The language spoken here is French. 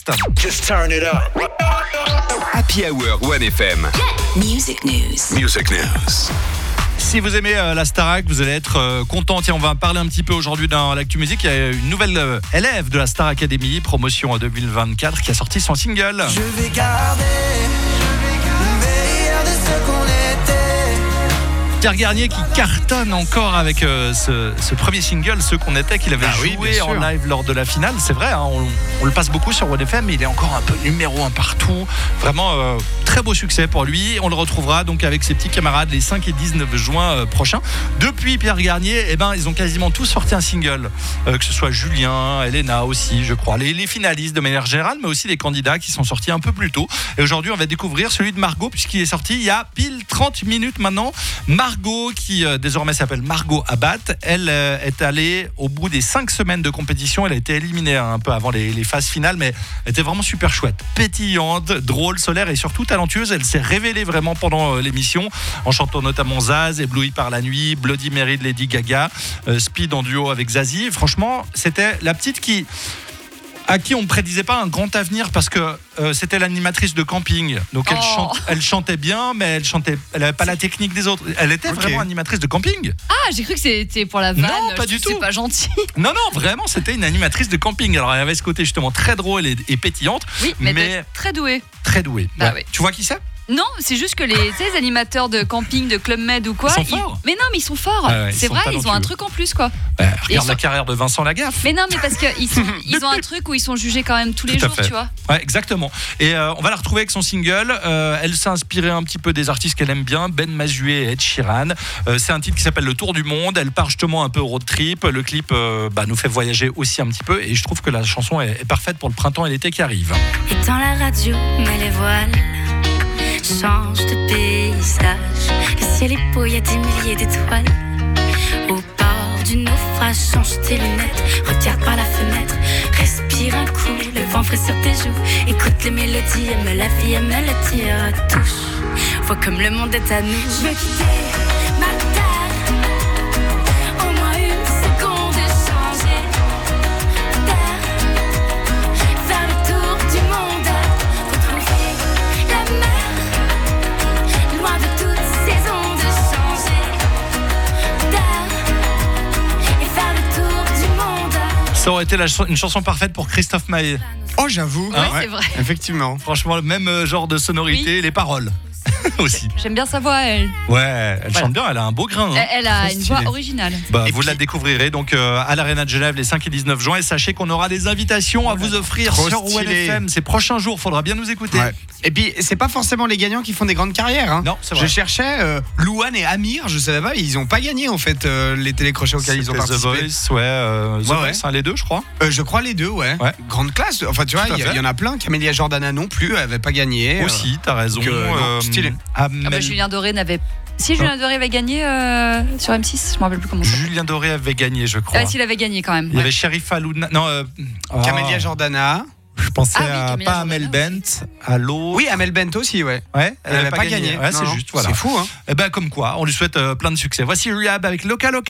Just turn it up. Happy Hour 1FM. Music News. Music News. Si vous aimez la Starac, vous allez être content. Tiens, on va parler un petit peu aujourd'hui dans l'actu musique. Il y a une nouvelle élève de la Star Academy, promotion 2024, qui a sorti son single. Je vais garder le meilleur de ce qu'on était. Pierre Garnier qui cartonne encore avec ce premier single, Ce qu'on était, qu'il avait joué en live lors de la finale. C'est vrai, hein, on le passe beaucoup sur 1FM, mais il est encore un peu numéro 1 partout. Vraiment très beau succès pour lui. On le retrouvera donc avec ses petits camarades les 5 et 19 juin prochains. Depuis Pierre Garnier, ils ont quasiment tous sorti un single, que ce soit Julien, Elena aussi, je crois. Les finalistes de manière générale, mais aussi les candidats qui sont sortis un peu plus tôt. Et aujourd'hui, on va découvrir celui de Margot, puisqu'il est sorti il y a pile 30 minutes maintenant. Margot, qui désormais s'appelle Margot Abbat, elle est allée au bout des 5 semaines de compétition. Elle a été éliminée un peu avant les phases finales, mais elle était vraiment super chouette, pétillante, drôle, solaire et surtout talentueuse. Elle s'est révélée vraiment pendant l'émission en chantant notamment Zaz, Ébloui par la nuit, Bloody Mary de Lady Gaga, Speed en duo avec Zazie. Franchement, c'était la petite à qui on ne prédisait pas un grand avenir parce que c'était l'animatrice de camping. Donc elle chantait bien, mais elle n'avait pas la technique des autres. Elle était vraiment animatrice de camping. Ah, j'ai cru que c'était pour la vanne. Non, pas du tout. C'est pas gentil. Non, vraiment, c'était une animatrice de camping. Alors elle avait ce côté justement très drôle et pétillante. Oui, mais très douée. Très douée. Bah ouais. oui. Tu vois qui c'est ? Non, c'est juste que les animateurs de camping, de Club Med ou quoi, ils sont forts. Mais non, mais ils sont forts. Ouais, c'est vrai, ils ont un truc en plus, quoi. Regarde la carrière de Vincent Lagaffe. Mais non, mais parce qu'ils ont un truc où ils sont jugés quand même tous les jours, tu vois. Ouais, exactement. Et on va la retrouver avec son single. Elle s'est inspirée un petit peu des artistes qu'elle aime bien, Ben Mazué et Ed Sheeran. C'est un titre qui s'appelle Le Tour du Monde. Elle part justement un peu road trip. Le clip nous fait voyager aussi un petit peu. Et je trouve que la chanson est parfaite pour le printemps et l'été qui arrivent. Éteins la radio, mets les voiles. Change de paysage. Le ciel est beau, y a des milliers d'étoiles. Au bord du naufrage, change tes lunettes. Regarde par la fenêtre, respire un coup. Le vent frais sur tes joues. Écoute les mélodies, aime la vie, aime le tir. Touche, vois comme le monde est à nous. Je veux quitter ma terre. Au moins une seconde et changer d'air. Faire le tour du monde. Retrouver la mer. Loin de toutes ces ondes, changer d'air. Et faire le tour du monde. Ça aurait été une chanson parfaite pour Christophe Maé. Oh, j'avoue. Oui, c'est vrai. Effectivement. Franchement, le même genre de sonorité, les paroles aussi. J'aime bien sa voix, elle. Ouais, elle chante bien, elle a un beau grain. Hein. Elle a une voix originale. Vous la découvrirez donc à l'Arena de Genève les 5 et 19 juin. Et sachez qu'on aura des invitations à vous offrir sur 1FM ces prochains jours. Faudra bien nous écouter. Ouais. Et puis, c'est pas forcément les gagnants qui font des grandes carrières. Hein. Non, c'est vrai. Je cherchais Louane et Amir, je savais pas, ils ont pas gagné en fait les télécrochets auxquels ils ont participé. The Voice, The Voice, les deux, je crois. Je crois les deux, ouais. Grande classe. Enfin, tu vois, il y en a plein. Camélia Jordana non plus, elle avait pas gagné. Aussi, t'as raison. Stylé. Julien Doré n'avait. Si Julien Doré avait gagné sur M6, je me rappelle plus comment ça s'appelle. Julien Doré avait gagné, je crois. S'il avait gagné quand même. Il y avait Sheriff Alouna. Non, Camélia Jordana. Je pensais à pas à Amel Bent, à l'autre. Oui, Amel Bent aussi, ouais. Ouais, elle avait pas gagné. Ouais, c'est juste, voilà. C'est fou, hein. Et comme quoi, on lui souhaite plein de succès. Voici Rehab avec Loca Loca.